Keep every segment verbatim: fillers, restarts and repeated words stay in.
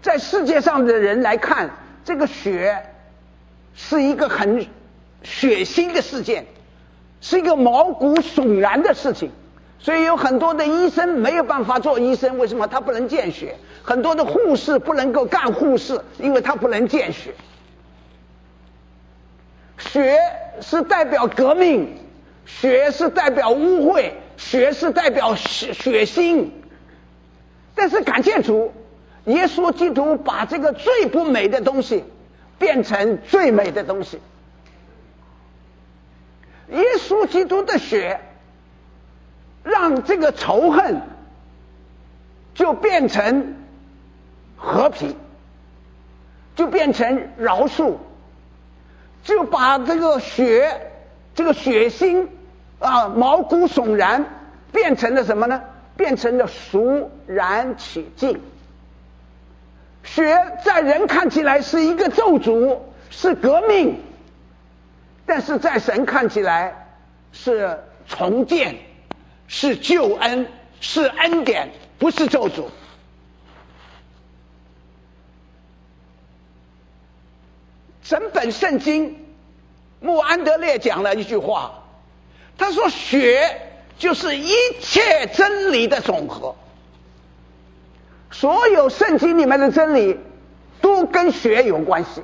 在世界上的人来看，这个血是一个很血腥的事件，是一个毛骨悚然的事情。所以有很多的医生没有办法做医生，为什么？他不能见血。很多的护士不能够干护士，因为他不能见血。血是代表革命，血是代表污秽，血是代表血血腥。但是感谢主，耶稣基督把这个最不美的东西变成最美的东西。耶稣基督的血让这个仇恨就变成和平，就变成饶恕，就把这个血这个血腥啊毛骨悚然变成了什么呢？变成了肃然起敬。血在人看起来是一个咒诅，是革命，但是在神看起来是重建，是救恩，是恩典，不是咒诅。整本圣经，穆安德烈讲了一句话，他说血就是一切真理的总和。所有圣经里面的真理都跟血有关系。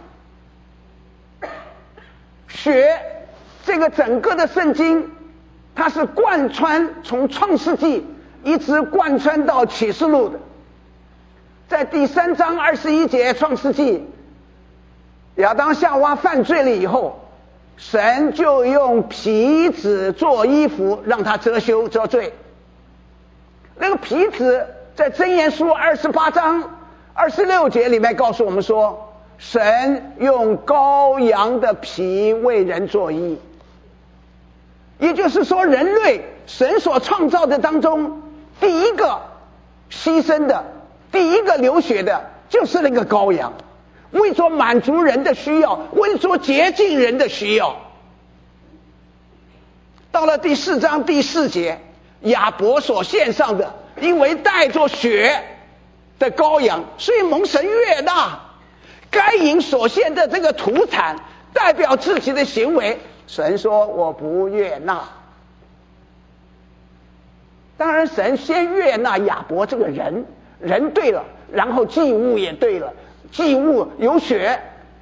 血这个整个的圣经，它是贯穿从创世纪一直贯穿到启示录的。在第三章二十一节创世纪，亚当夏娃犯罪了以后，神就用皮子做衣服让他遮羞遮罪。那个皮子在箴言书二十八章二十六节里面告诉我们说，神用羔羊的皮为人做衣。也就是说，人类神所创造的当中，第一个牺牲的，第一个流血的就是那个羔羊，为着满足人的需要，为着洁净人的需要。到了第四章第四节，亚伯所献上的，因为带着血的羔羊，所以蒙神悦纳。该隐所献的这个土产代表自己的行为，神说我不悦纳。当然神先悦纳亚伯这个人，人对了，然后祭物也对了，祭物有血。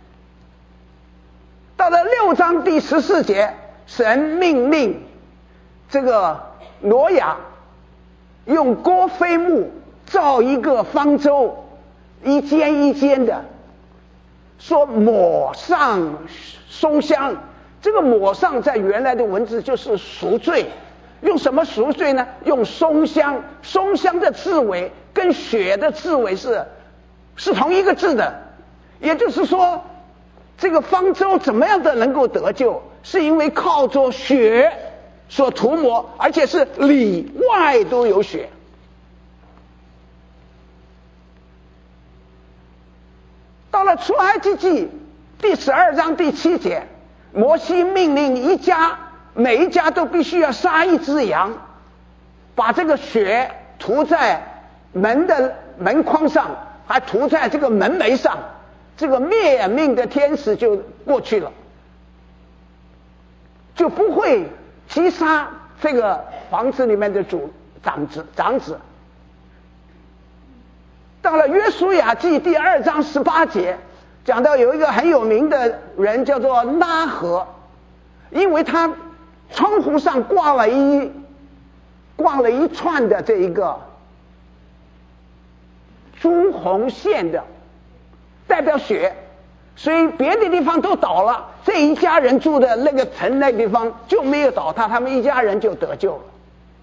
到了六章第十四节，神命令这个挪亚用锅飞木造一个方舟，一间一间的，说抹上松香。这个抹上在原来的文字就是赎罪，用什么赎罪呢？用松香。松香的字尾跟血的字尾是是同一个字的，也就是说这个方舟怎么样的能够得救，是因为靠着血所涂抹，而且是里外都有血。到了出埃及记第十二章第七节，摩西命令一家每一家都必须要杀一只羊，把这个血涂在门的门框上，还涂在这个门楣上，这个灭命的天使就过去了，就不会击杀这个房子里面的主长子长子。到了约书亚记第二章十八节，讲到有一个很有名的人叫做拉合，因为他窗户上挂了一挂了一串的这一个朱红线的，代表血，所以别的地方都倒了，这一家人住的那个城那个地方就没有倒塌，他们一家人就得救了。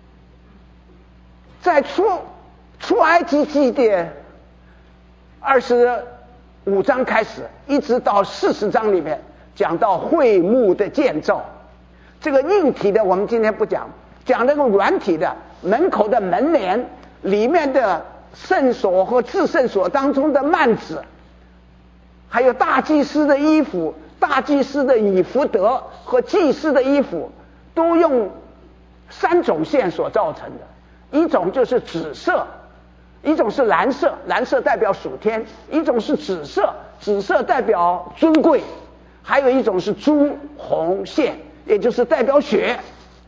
在出出埃及记的二十五章开始，一直到四十章里面讲到会幕的建造。这个硬体的我们今天不讲，讲那个软体的，门口的门帘，里面的圣所和至圣所当中的幔子，还有大祭司的衣服，大祭司的以弗得和祭司的衣服，都用三种线所造成的。一种就是紫色， 一种是蓝色，蓝色代表属天；一种是紫色，紫色代表尊贵；还有一种是朱红线，也就是代表血。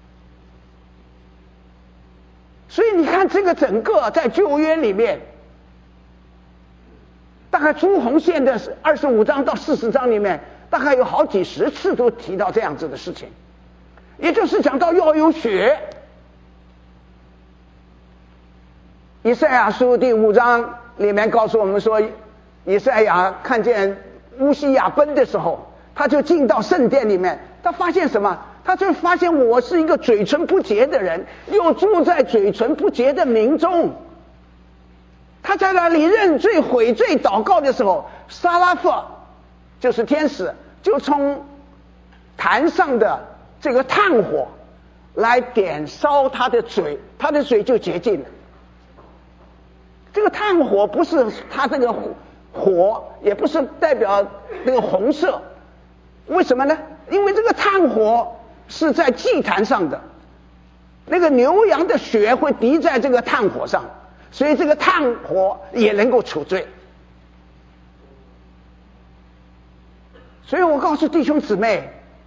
所以你看，这个整个在旧约里面，大概朱红线的二十五章到四十章里面，大概有好几十次都提到这样子的事情，也就是讲到要有血。以赛亚书第五章里面告诉我们说，以赛亚看见乌西雅奔的时候，他就进到圣殿里面，他发现什么？他就发现我是一个嘴唇不洁的人，又住在嘴唇不洁的民中。他在那里认罪悔罪祷告的时候，撒拉弗就是天使，就从坛上的这个炭火来点烧他的嘴，他的嘴就洁净了。这个炭火不是它这个火，也不是代表那个红色，为什么呢？因为这个炭火是在祭坛上的，那个牛羊的血会滴在这个炭火上，所以这个炭火也能够除罪。所以我告诉弟兄姊妹，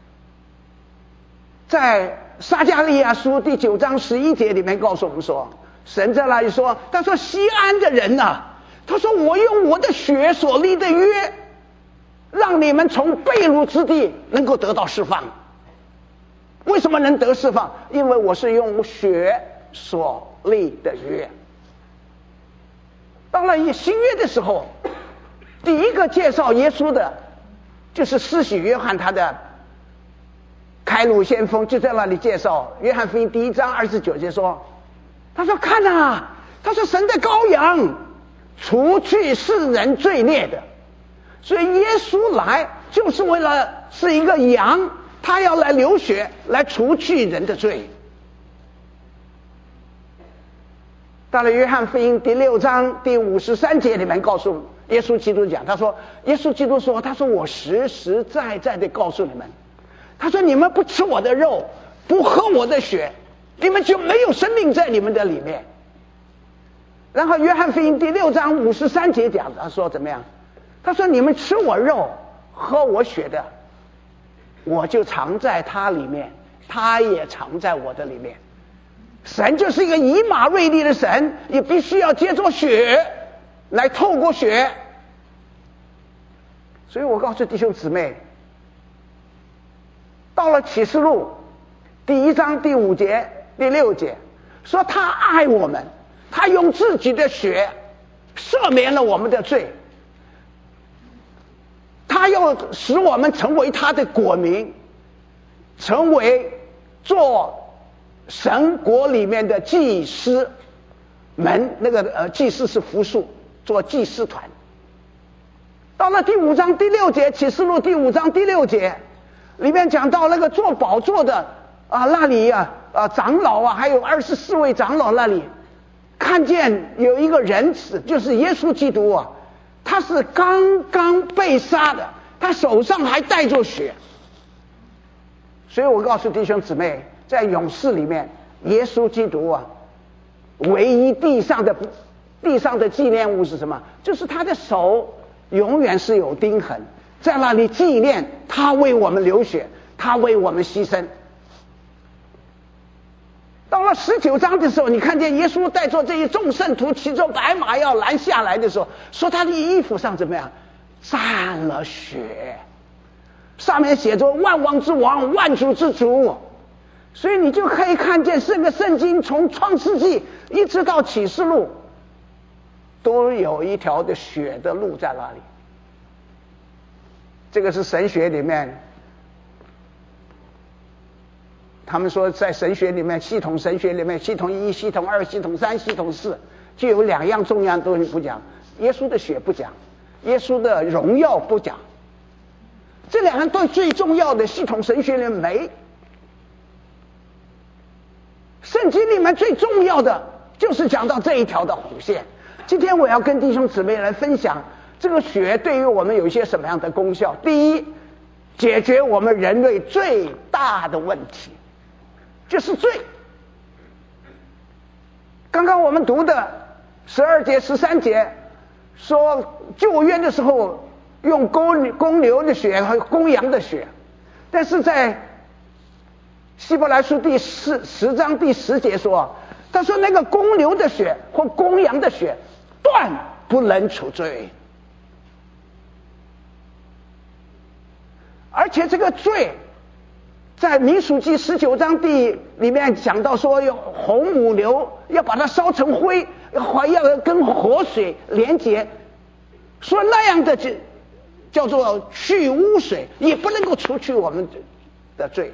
在撒迦利亚书第九章十一节里面告诉我们说，神在那里说，他说西安的人啊，他说我用我的血所立的约，让你们从被掳之地能够得到释放。为什么能得释放？因为我是用血所立的约。到了新约的时候，第一个介绍耶稣的就是施洗约翰，他的开路先锋就在那里介绍。约翰福音第一章二十九节说，他说看啊，他说神的羔羊，除去世人罪孽的。所以耶稣来就是为了是一个羊，他要来流血来除去人的罪。到了约翰福音第六章第五十三节里面告诉耶稣基督讲，他说耶稣基督说，他说我实实在在的告诉你们，他说你们不吃我的肉，不喝我的血，你们就没有生命在你们的里面。然后约翰福音第六章五十三节讲，他说怎么样？他说你们吃我肉喝我血的，我就藏在他里面，他也藏在我的里面。神就是一个以马内利的神，也必须要借助血来透过血。所以我告诉弟兄姊妹，到了启示录第一章第五节第六节说，他爱我们，他用自己的血赦免了我们的罪，他要使我们成为他的国民，成为做神国里面的祭司们，那个呃祭司是复数，做祭司团。到了第五章第六节，启示录第五章第六节里面讲到那个做宝座的啊那里啊啊长老啊，还有二十四位长老那里，看见有一个人死，就是耶稣基督啊，他是刚刚被杀的，他手上还带着血。所以我告诉弟兄姊妹，在勇士里面，耶稣基督啊，唯一地上的地上的纪念物是什么？就是他的手永远是有钉痕，在那里纪念他为我们流血，他为我们牺牲。到了十九章的时候，你看见耶稣带着这一众圣徒骑着白马要拦下来的时候，说他的衣服上怎么样？沾了血，上面写着万王之王，万主之主。所以你就可以看见这个圣经从创世纪一直到启示录，都有一条的血的路在那里。这个是神学里面，他们说在神学里面，系统神学里面，系统一、系统二、系统三、系统四，就有两样重要的东西不讲，耶稣的血不讲，耶稣的荣耀不讲，这两样对最重要的系统神学里面没。圣经里面最重要的就是讲到这一条的红线。今天我要跟弟兄姊妹来分享这个血对于我们有一些什么样的功效。第一，解决我们人类最大的问题，就是罪。刚刚我们读的十二节、十三节说旧约的时候用公公牛的血和公羊的血，但是在希伯来书第四十章第十节说，他说那个公牛的血或公羊的血断不能除罪，而且这个罪在民数记十九章第里面讲到说，有红母牛要把它烧成灰，还要跟活水连结，说那样的叫做去污水，也不能够除去我们的罪。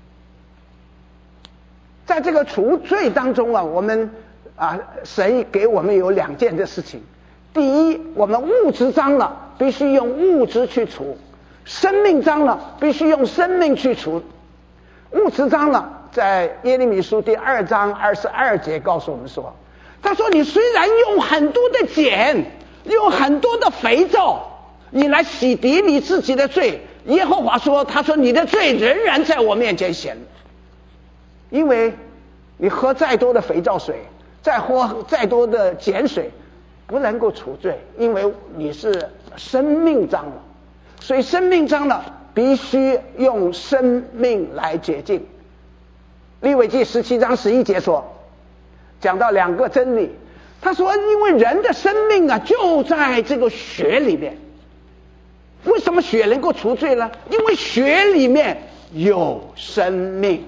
在这个除罪当中啊，我们啊，神给我们有两件的事情。第一，我们物质脏了，必须用物质去除；生命脏了，必须用生命去除。物质脏了，在耶利米书第二章二十二节告诉我们说，他说你虽然用很多的碱，用很多的肥皂，你来洗涤你自己的罪，耶和华说，他说你的罪仍然在我面前显，因为你喝再多的肥皂水，再喝再多的碱水，不能够除罪，因为你是生命脏了，所以生命脏了必须用生命来洁净。利未记十七章十一节说，讲到两个真理，他说因为人的生命啊就在这个血里面。为什么血能够除罪呢？因为血里面有生命。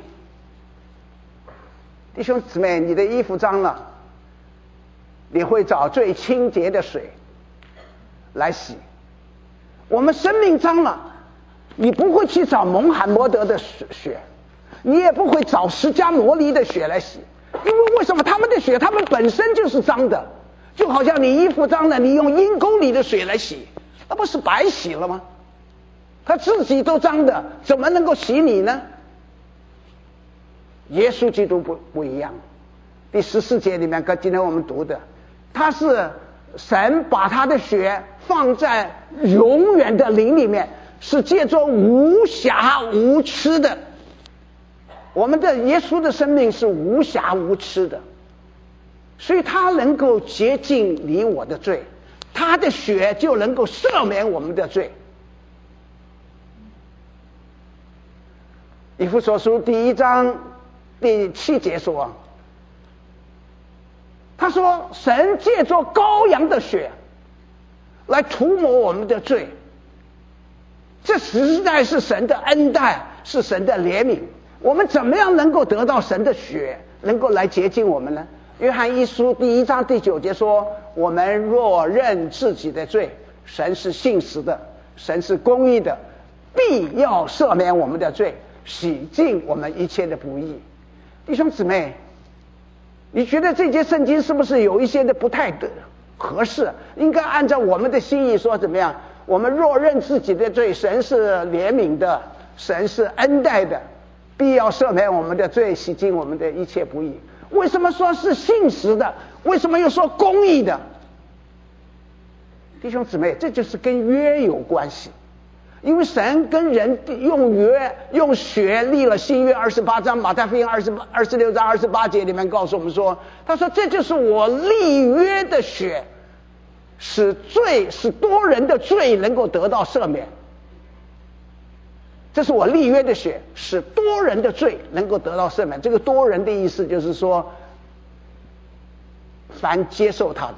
弟兄姊妹，你的衣服脏了，你会找最清洁的水来洗。我们生命脏了，你不会去找蒙罕默德的血，你也不会找释迦摩尼的血来洗，因为为什么？他们的血他们本身就是脏的，就好像你衣服脏了，你用阴沟里的水来洗，那不是白洗了吗？他自己都脏的，怎么能够洗你呢？耶稣基督不不一样。第十四节里面跟今天我们读的，他是神把他的血放在永远的灵里面，是借着无瑕无疵的。我们的耶稣的生命是无瑕无疵的，所以他能够洁净你我的罪，他的血就能够赦免我们的罪。以弗所书第一章第七节说，他说神借着羔羊的血来涂抹我们的罪，这实在是神的恩待，是神的怜悯。我们怎么样能够得到神的血能够来洁净我们呢？约翰一书第一章第九节说，我们若认自己的罪，神是信实的，神是公义的，必要赦免我们的罪，洗净我们一切的不义。弟兄姊妹，你觉得这节圣经是不是有一些的不太合适？应该按照我们的心意说怎么样？我们若认自己的罪，神是怜悯的，神是恩待的，必要赦免我们的罪，洗净我们的一切不义。为什么说是信实的？为什么又说公义的？弟兄姊妹，这就是跟约有关系。因为神跟人用约用血立了新约，二十八章马太福音二十二十六章二十八节里面告诉我们说，他说这就是我立约的血，使罪使多人的罪能够得到赦免。这是我立约的血，使多人的罪能够得到赦免。这个多人的意思就是说，凡接受他的。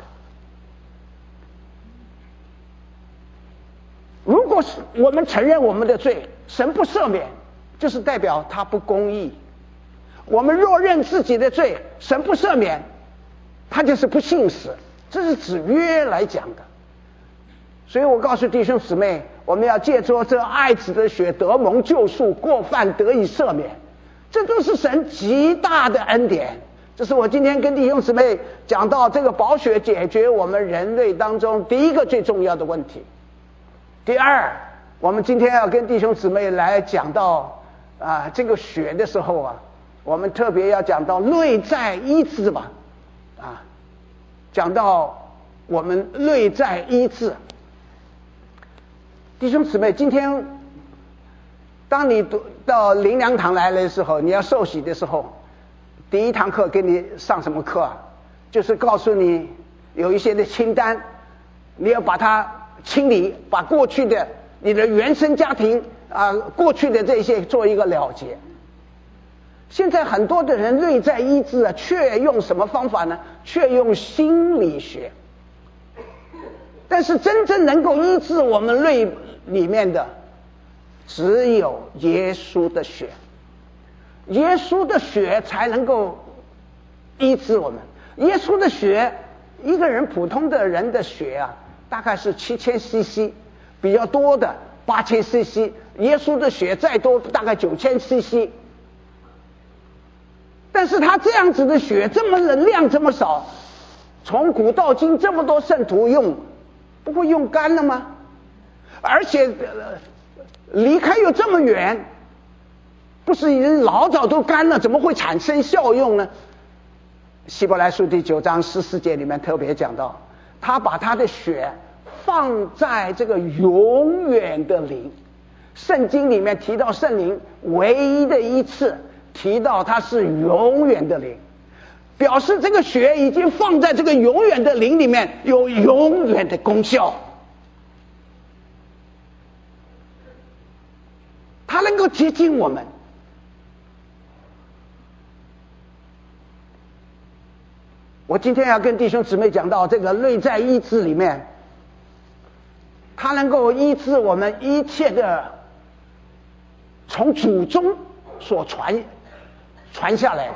如果是我们承认我们的罪，神不赦免，就是代表他不公义。我们若认自己的罪，神不赦免，他就是不信实。这是指约来讲的。所以我告诉弟兄姊妹，我们要借着这爱子的血得蒙救赎，过犯得以赦免，这都是神极大的恩典。这是我今天跟弟兄姊妹讲到这个宝血解决我们人类当中第一个最重要的问题。第二，我们今天要跟弟兄姊妹来讲到啊这个血的时候啊，我们特别要讲到内在医治吧，啊，讲到我们内在医治。弟兄姊妹，今天当你到灵粮堂来的时候，你要受洗的时候，第一堂课给你上什么课？就是告诉你有一些的清单，你要把它清理，把过去的你的原生家庭啊、呃，过去的这些做一个了结。现在很多的人内在医治啊，却用什么方法呢？却用心理学。但是真正能够医治我们内里面的，只有耶稣的血。耶稣的血才能够医治我们。耶稣的血，一个人普通的人的血啊，大概是七千 C C， 比较多的八千 C C， 耶稣的血再多大概九千 C C。但是他这样子的血，这么能量这么少，从古到今这么多圣徒用，不会用干了吗？而且、呃、离开又这么远，不是已经老早都干了，怎么会产生效用呢？希伯来书第九章十四节里面特别讲到，他把他的血放在这个永远的灵。圣经里面提到圣灵唯一的一次提到它是永远的灵，表示这个血已经放在这个永远的灵里面，有永远的功效。它能够洁净我们。我今天要跟弟兄姊妹讲到这个内在医治里面，它能够医治我们一切的从祖宗所传传下来的。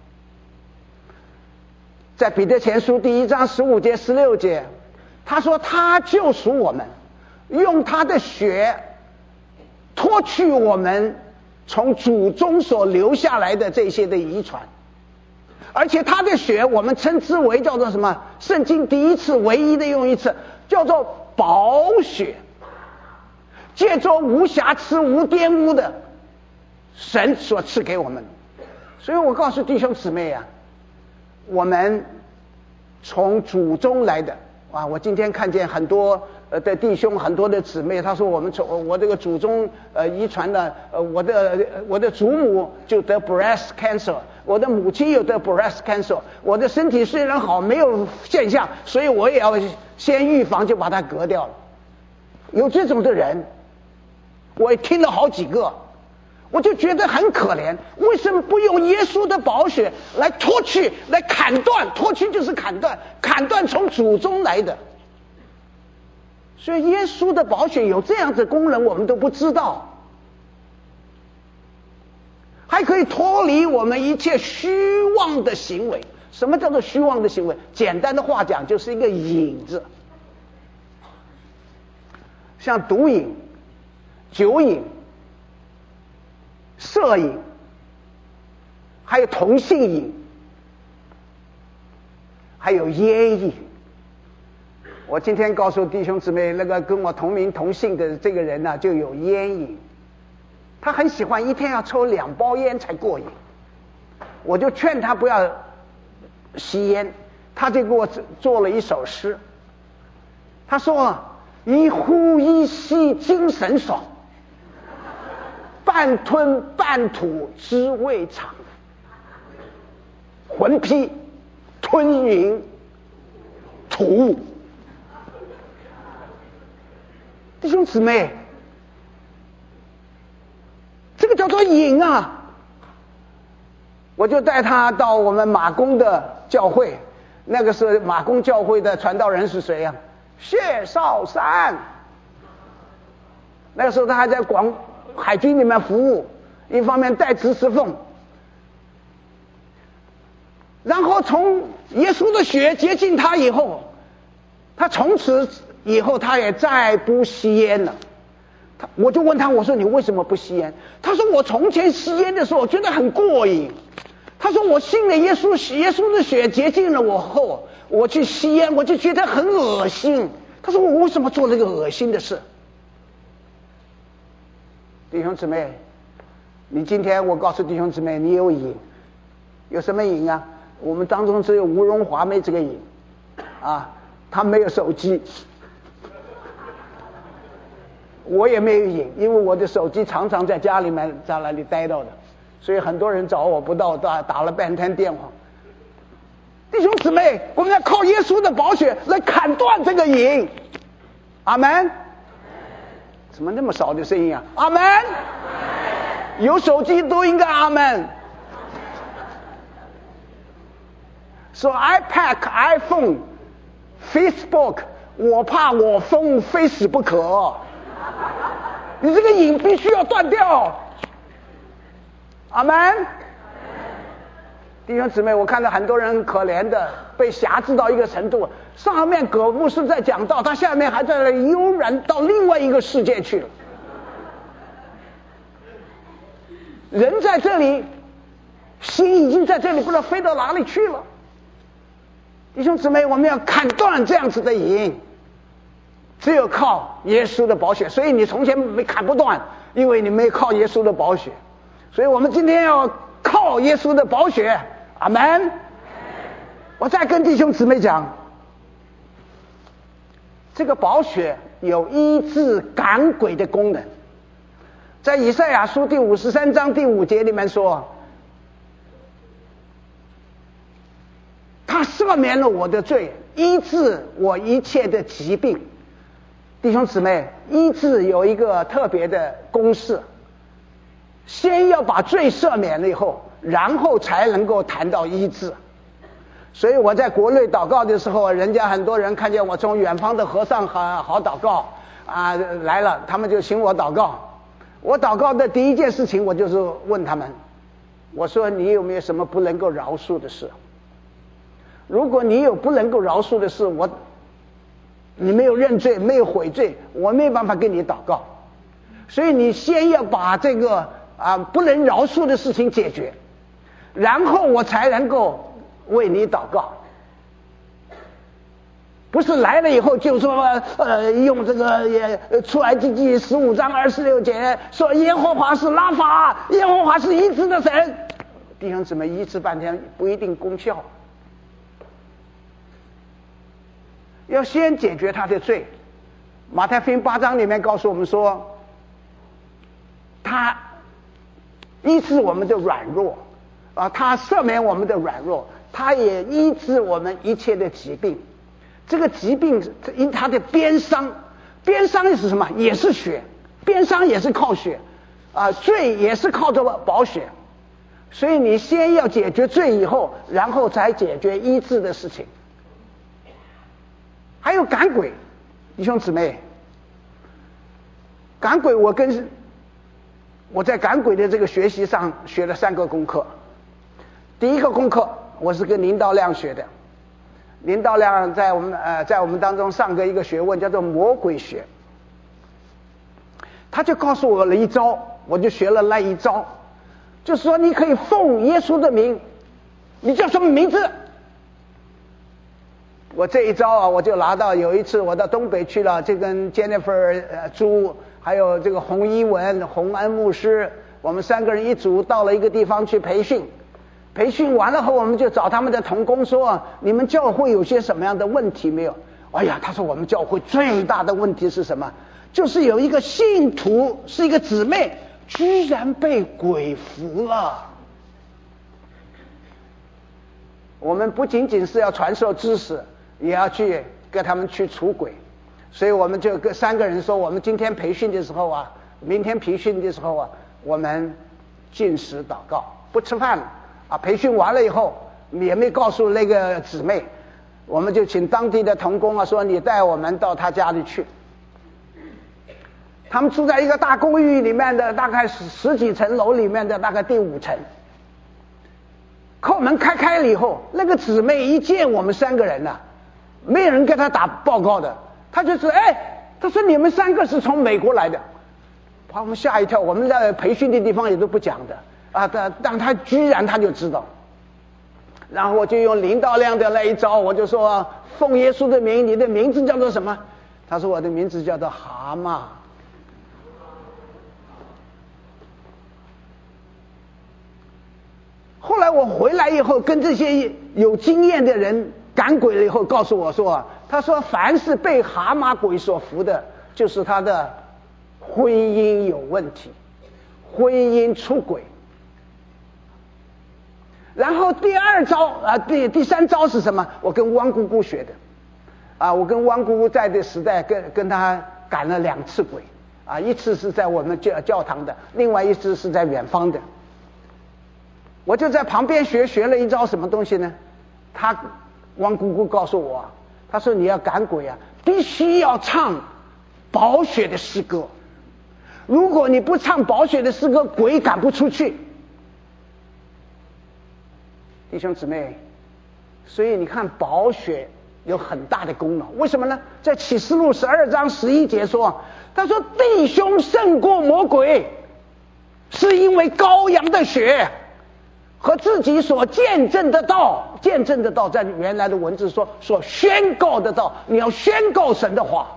在彼得前书第一章十五节十六节，他说他救赎我们，用他的血脱去我们从祖宗所留下来的这些的遗传。而且他的血我们称之为叫做什么？圣经第一次唯一的用一次叫做宝血，借着无瑕疵无玷污的神所赐给我们。所以我告诉弟兄姊妹啊，我们从祖宗来的啊！我今天看见很多呃的弟兄，很多的姊妹，他说我们从我这个祖宗呃遗传的呃我的我的祖母就得 breast cancer， 我的母亲又得 breast cancer， 我的身体虽然好没有现象，所以我也要先预防就把它割掉了。有这种的人，我也听了好几个。我就觉得很可怜，为什么不用耶稣的宝血来脱去，来砍断？脱去就是砍断，砍断从祖宗来的。所以耶稣的宝血有这样子功能，我们都不知道。还可以脱离我们一切虚妄的行为。什么叫做虚妄的行为？简单的话讲，就是一个瘾字，像毒瘾、酒瘾、色瘾，还有同性瘾，还有烟瘾。我今天告诉弟兄姊妹，那个跟我同名同姓的这个人呢、啊，就有烟瘾，他很喜欢一天要抽两包烟才过瘾。我就劝他不要吸烟，他就给我做了一首诗。他说：“一呼一吸精神爽。”半吞半吐滋味长，魂披吞云吐雾。弟兄姊妹，这个叫做瘾啊！我就带他到我们马公的教会，那个是马公教会的传道人是谁啊？谢绍山。那个时候他还在广海军里面服务，一方面带职侍奉，然后从耶稣的血洁净他以后，他从此以后他也再不吸烟了。他我就问他，我说你为什么不吸烟？他说我从前吸烟的时候我觉得很过瘾。他说我信了耶稣，耶稣的血洁净了我后，我去吸烟我就觉得很恶心。他说我为什么做那个恶心的事？弟兄姊妹，你今天我告诉弟兄姊妹，你有瘾，有什么瘾啊？我们当中只有吴荣华没这个瘾啊，他没有手机，我也没有瘾，因为我的手机常常在家里面在那里待到的，所以很多人找我不到，打打了半天电话。弟兄兄姊妹，我们要靠耶稣的宝血来砍断这个瘾。阿们。怎么那么少的声音啊？阿们。有手机都应该阿们。说 iPad、iPhone、Facebook， 我怕我疯非死不可。你这个瘾必须要断掉。阿们。弟兄姊妹，我看到很多人很可怜的被辖制到一个程度，上面葛牧师在讲道，他下面还在那悠然到另外一个世界去了。人在这里，心已经在这里，不知道飞到哪里去了。弟兄姊妹，我们要砍断这样子的瘾，只有靠耶稣的宝血。所以你从前没砍不断，因为你没靠耶稣的宝血。所以我们今天要靠耶稣的宝血。阿们。我再跟弟兄姊妹讲，这个宝血有医治赶鬼的功能。在以赛亚书第五十三章第五节里面说，他赦免了我的罪，医治我一切的疾病。弟兄姊妹，医治有一个特别的公式，先要把罪赦免了以后，然后才能够谈到医治。所以我在国内祷告的时候，人家很多人看见我从远方的和尚好好祷告啊来了，他们就请我祷告。我祷告的第一件事情，我就是问他们，我说你有没有什么不能够饶恕的事？如果你有不能够饶恕的事，我你没有认罪，没有悔罪，我没有办法跟你祷告。所以你先要把这个啊不能饶恕的事情解决，然后我才能够为你祷告。不是来了以后就说呃用这个也出埃及记十五章二十六节说耶和华是拉法，耶和华是医治的神。弟兄姊妹，医治半天不一定功效，要先解决他的罪。马太福音八章里面告诉我们说，他医治我们的软弱啊，他赦免我们的软弱，他也医治我们一切的疾病。这个疾病因他的鞭伤，鞭伤是什么？也是血，鞭伤也是靠血啊，罪也是靠着宝血。所以你先要解决罪以后，然后才解决医治的事情。还有赶鬼，弟兄姊妹，赶鬼我跟我在赶鬼的这个学习上学了三个功课。第一个功课我是跟林道亮学的，林道亮在我们呃在我们当中上过一个学问叫做魔鬼学，他就告诉我了一招，我就学了那一招，就是说你可以奉耶稣的名，你叫什么名字？我这一招啊，我就拿到。有一次我到东北去了，就跟 Jennifer 呃朱还有这个洪一文、洪安牧师，我们三个人一组到了一个地方去培训。培训完了后，我们就找他们的同工说，你们教会有些什么样的问题没有？哎呀，他说我们教会最大的问题是什么？就是有一个信徒是一个姊妹，居然被鬼附了。我们不仅仅是要传授知识，也要去跟他们去除鬼。所以我们就跟三个人说，我们今天培训的时候啊，明天培训的时候啊，我们禁食祷告，不吃饭了啊。培训完了以后也没告诉那个姊妹，我们就请当地的同工啊说，你带我们到他家里去。他们住在一个大公寓里面的，大概十十几层楼里面的大概第五层。扣门开开了以后，那个姊妹一见我们三个人呢、啊，没有人跟他打报告的，他就说，哎，他说你们三个是从美国来的，把我们吓一跳。我们在培训的地方也都不讲的啊，但但他居然他就知道。然后我就用林道亮的那一招，我就说，奉耶稣的名，你的名字叫做什么？他说我的名字叫做蛤蟆。后来我回来以后，跟这些有经验的人赶鬼了以后，告诉我说，他说凡是被蛤蟆鬼所附的，就是他的婚姻有问题，婚姻出轨。 然后第二招啊，第第三招是什么？我跟汪姑姑学的，啊，我跟汪姑姑在的时代跟跟她赶了两次鬼，啊，一次是在我们教教堂的，另外一次是在远方的。我就在旁边学学了一招什么东西呢？他汪姑姑告诉我，他说你要赶鬼啊，必须要唱宝血的诗歌，如果你不唱宝血的诗歌，鬼赶不出去。弟兄姊妹，所以你看宝血有很大的功劳，为什么呢？在启示录十二章十一节说，他说弟兄胜过魔鬼，是因为羔羊的血和自己所见证的道。见证的道在原来的文字说所宣告的道，你要宣告神的话，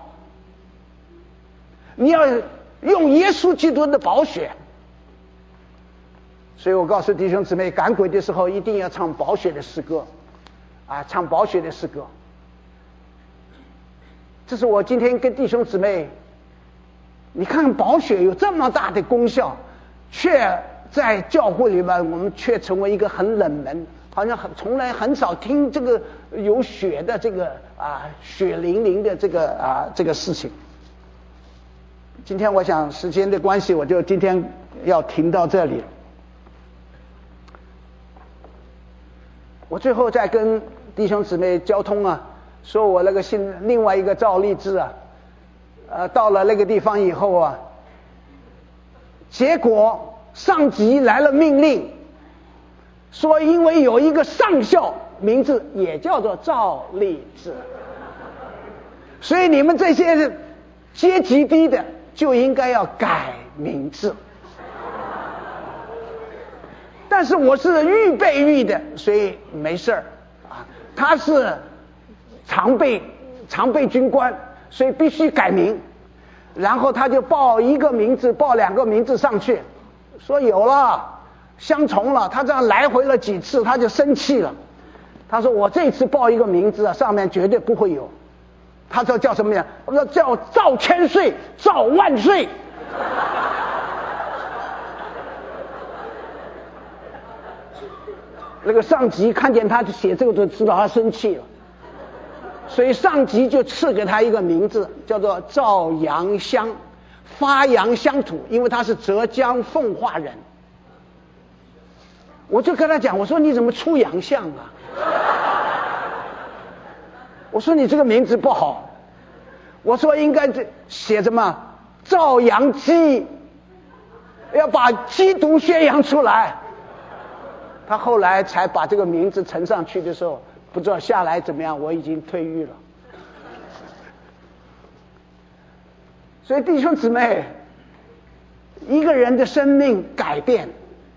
你要用耶稣基督的宝血。所以我告诉弟兄姊妹，赶鬼的时候一定要唱宝血的诗歌啊，唱宝血的诗歌。这是我今天跟弟兄姊妹，你看宝血有这么大的功效，却在教会里面我们却成为一个很冷门，好像很从来很少听这个有血的这个啊血淋淋的这个啊这个事情。今天我想时间的关系，我就今天要停到这里。我最后再跟弟兄姊妹交通啊，说我那个新另外一个赵立志啊，呃，到了那个地方以后啊，结果上级来了命令，说因为有一个上校名字也叫做赵立志，所以你们这些阶级低的就应该要改名字。但是我是预备役的，所以没事儿啊。他是常备常备军官，所以必须改名。然后他就报一个名字，报两个名字上去，说有了相重了。他这样来回了几次，他就生气了。他说我这次报一个名字啊，上面绝对不会有。他说叫什么呀？我说叫赵千岁，赵万岁。那个上级看见他写这个就知道他生气了，所以上级就赐给他一个名字，叫做赵阳乡，发扬乡土，因为他是浙江奉化人。我就跟他讲，我说你怎么出洋相啊？我说你这个名字不好，我说应该写什么赵阳基，要把基督宣扬出来。他后来才把这个名字呈上去的时候，不知道下来怎么样，我已经退役了。所以弟兄姊妹，一个人的生命改变，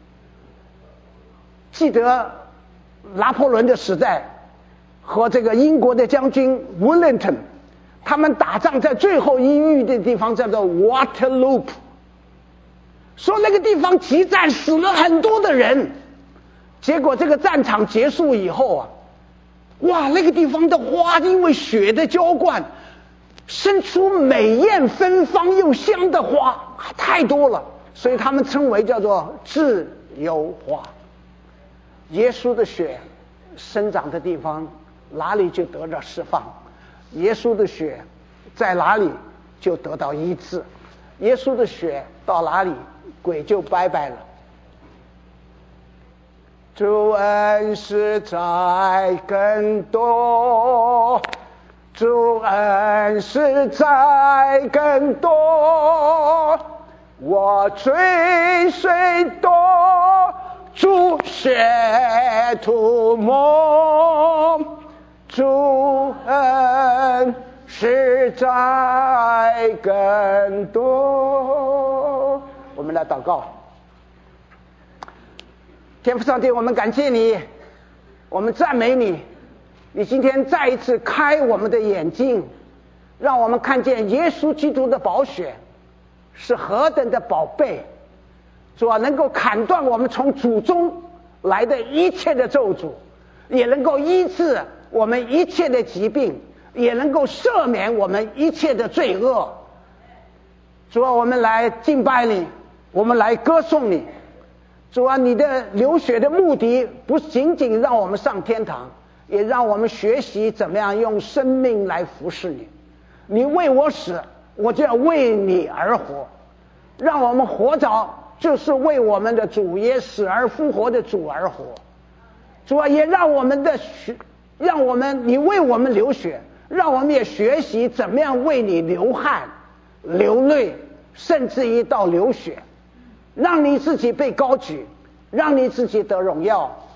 记得拿破仑的时代和这个英国的将军 Wellington， 他们打仗在最后一遇的地方叫做 Waterloo， 说那个地方激战死了很多的人。结果这个战场结束以后啊，哇，那个地方的花因为血的浇灌，生出美艳芬芳又香的花，太多了，所以他们称为叫做自由花。耶稣的血生长的地方，哪里就得到释放；耶稣的血在哪里就得到医治；耶稣的血到哪里，鬼就拜拜了。主恩实在更多，主恩实在更多，我追随多，主血涂抹，主恩实在更多。我们来祷告。天父上帝，我们感谢你，我们赞美你，你今天再一次开我们的眼睛，让我们看见耶稣基督的宝血是何等的宝贝，主啊，能够砍断我们从祖宗来的一切的咒诅，也能够医治我们一切的疾病，也能够赦免我们一切的罪恶。主啊，我们来敬拜你，我们来歌颂你。 主啊，你的流血的目的不仅仅让我们上天堂，也让我们学习怎么样用生命来服侍你。你为我死，我就要为你而活。让我们活着就是为我们的主，也死而复活的主而活。主啊，也让我们的学，让我们你为我们流血，让我们也学习怎么样为你流汗、流泪，甚至于到流血，让你自己被高举，让你自己得荣耀。